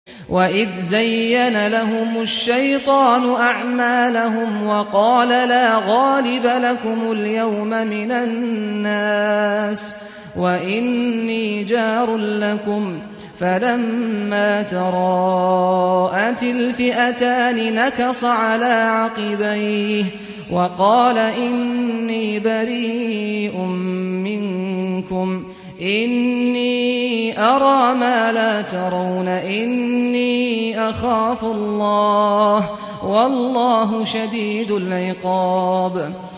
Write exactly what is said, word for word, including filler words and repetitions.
وَإِذْ زَيَّنَ لَهُمُ الشَّيْطَانُ أَعْمَالَهُمْ وَقَالَ لَا غَالِبَ لَكُمُ الْيَوْمَ مِنَ النَّاسِ وَإِنِّي جَارٌ لَّكُمْ فَلَمَّا تَرَاءَتِ الْفِئَتَانِ نَكَصَ عَلَىٰ عَقِبَيْهِ وَقَالَ إِنِّي بَرِيءٌ مِّنكُمْ إِنِّي أَرَىٰ مَا لَا تَرَوْنَ إِنِّي أَخَافُ اللَّهَ وَاللَّهُ شَدِيدُ الْعِقَابِ